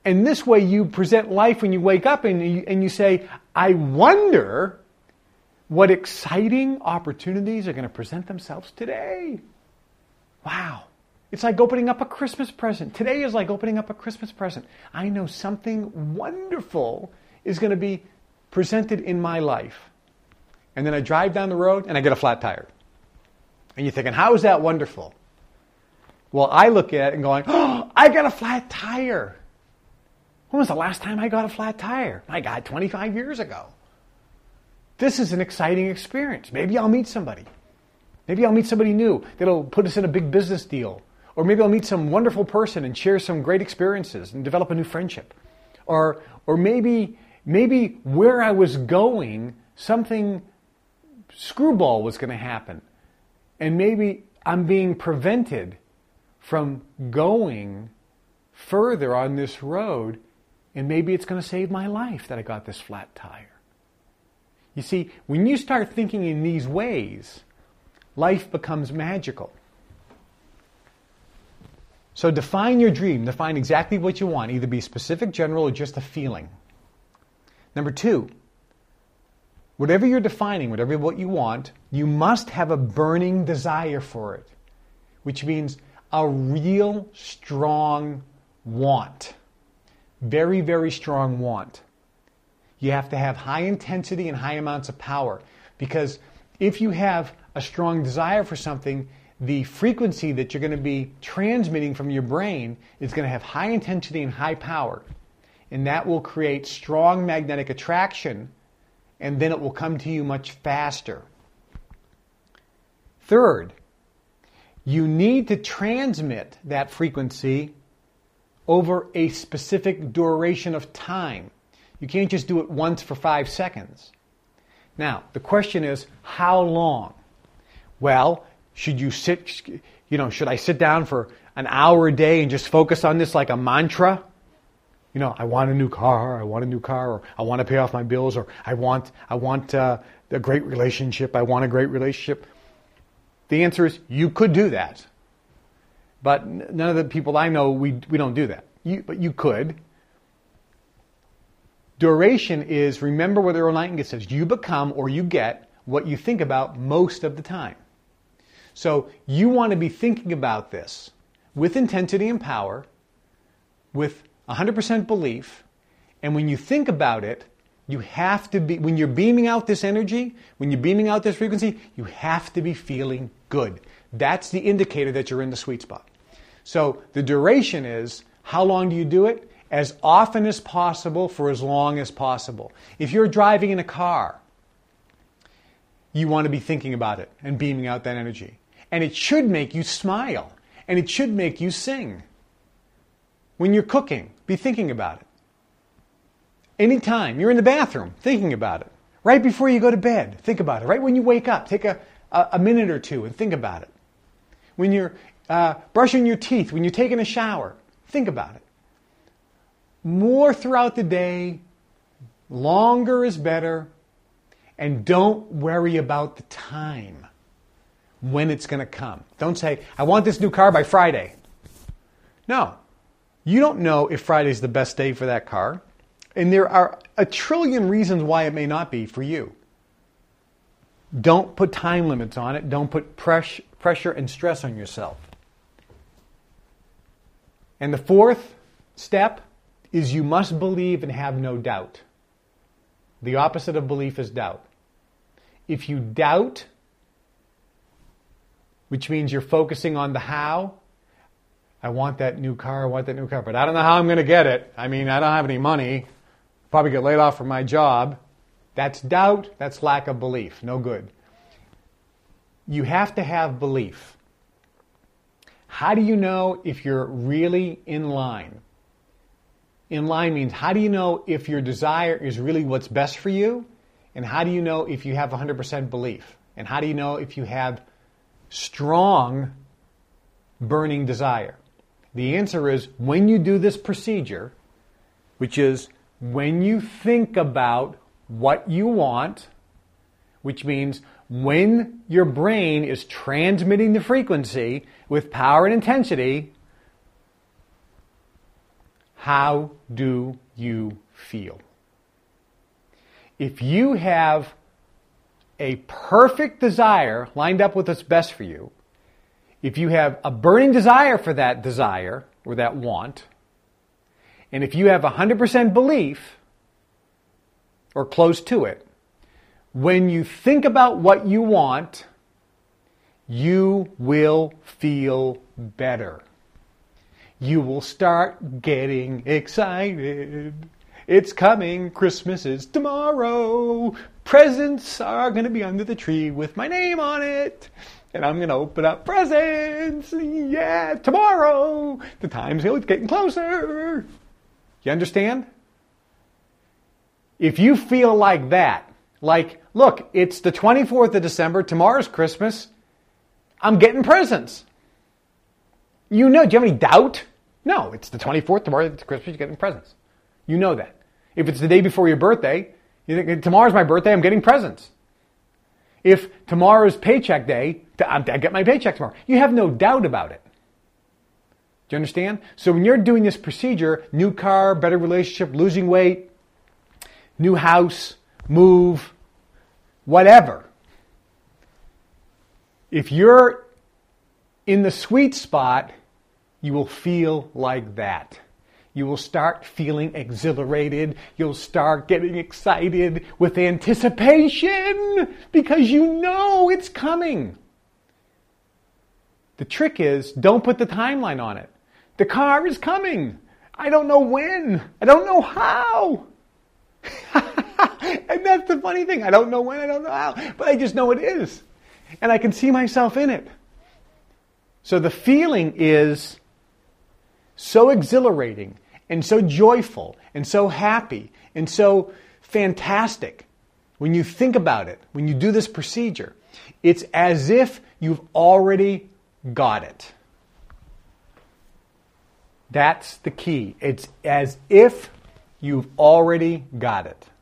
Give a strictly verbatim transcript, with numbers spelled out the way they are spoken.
And this way you present life when you wake up and you, and you say, I wonder what exciting opportunities are going to present themselves today. Wow. It's like opening up a Christmas present. Today is like opening up a Christmas present. I know something wonderful is going to be presented in my life. And then I drive down the road and I get a flat tire. And you're thinking, how is that wonderful? Well, I look at it and going, oh, I got a flat tire. When was the last time I got a flat tire? My God, twenty-five years ago. This is an exciting experience. Maybe I'll meet somebody. Maybe I'll meet somebody new that'll put us in a big business deal. Or maybe I'll meet some wonderful person and share some great experiences and develop a new friendship. Or or maybe maybe where I was going, something screwball was going to happen. And maybe I'm being prevented from going further on this road, and maybe it's going to save my life that I got this flat tire. You see, when you start thinking in these ways, life becomes magical. So define your dream. Define exactly what you want. Either be specific, general, or just a feeling. Number two, whatever you're defining, whatever what you want, you must have a burning desire for it, which means a real strong want. Very, very strong want. You have to have high intensity and high amounts of power, because if you have a strong desire for something, the frequency that you're going to be transmitting from your brain is going to have high intensity and high power. And that will create strong magnetic attraction, and then it will come to you much faster. Third, you need to transmit that frequency over a specific duration of time. You can't just do it once for five seconds. Now, the question is, how long? Well, should you sit, you know, should I sit down for an hour a day and just focus on this like a mantra? You know, I want a new car, I want a new car, or I want to pay off my bills, or I want, I want uh, a great relationship, I want a great relationship. The answer is, you could do that. But none of the people I know, we we don't do that. You, but you could. Duration is, remember what Earl Nightingale says, you become or you get what you think about most of the time. So you want to be thinking about this with intensity and power, with one hundred percent belief, and when you think about it, you have to be, when you're beaming out this energy, when you're beaming out this frequency, you have to be feeling good. That's the indicator that you're in the sweet spot. So the duration is, how long do you do it? As often as possible for as long as possible. If you're driving in a car, you want to be thinking about it and beaming out that energy. And it should make you smile. And it should make you sing. When you're cooking, be thinking about it. Anytime you're in the bathroom, thinking about it. Right before you go to bed, think about it. Right when you wake up, take a, a, a minute or two and think about it. When you're uh, brushing your teeth, when you're taking a shower, think about it. More throughout the day, longer is better, and don't worry about the time when it's going to come. Don't say, I want this new car by Friday. No, you don't know if Friday's the best day for that car, and there are a trillion reasons why it may not be for you. Don't put time limits on it. Don't put press, pressure and stress on yourself. And the fourth step is you must believe and have no doubt. The opposite of belief is doubt. If you doubt, which means you're focusing on the how, I want that new car, I want that new car, but I don't know how I'm going to get it. I mean, I don't have any money. Probably get laid off from my job. That's doubt. That's lack of belief. No good. You have to have belief. How do you know if you're really in line? In line means, how do you know if your desire is really what's best for you? And how do you know if you have one hundred percent belief? And how do you know if you have strong burning desire? The answer is, when you do this procedure, which is when you think about what you want, which means when your brain is transmitting the frequency with power and intensity, how do you feel? If you have a perfect desire lined up with what's best for you, if you have a burning desire for that desire or that want, and if you have one hundred percent belief or close to it, when you think about what you want, you will feel better. You will start getting excited. It's coming. Christmas is tomorrow. Presents are going to be under the tree with my name on it. And I'm going to open up presents. Yeah, tomorrow. The time's getting closer. You understand? If you feel like that, like, look, it's the twenty-fourth of December. Tomorrow's Christmas. I'm getting presents. You know, do you have any doubt? No, it's the twenty-fourth, tomorrow it's Christmas, you're getting presents. You know that. If it's the day before your birthday, you think, tomorrow's my birthday, I'm getting presents. If tomorrow's paycheck day, I get my paycheck tomorrow. You have no doubt about it. Do you understand? So when you're doing this procedure, new car, better relationship, losing weight, new house, move, whatever, if you're in the sweet spot, you will feel like that. You will start feeling exhilarated. You'll start getting excited with anticipation because you know it's coming. The trick is, don't put the timeline on it. The car is coming. I don't know when. I don't know how. And that's the funny thing. I don't know when, I don't know how. But I just know it is. And I can see myself in it. So the feeling is so exhilarating and so joyful and so happy and so fantastic when you think about it, when you do this procedure. It's as if you've already got it. That's the key. It's as if you've already got it.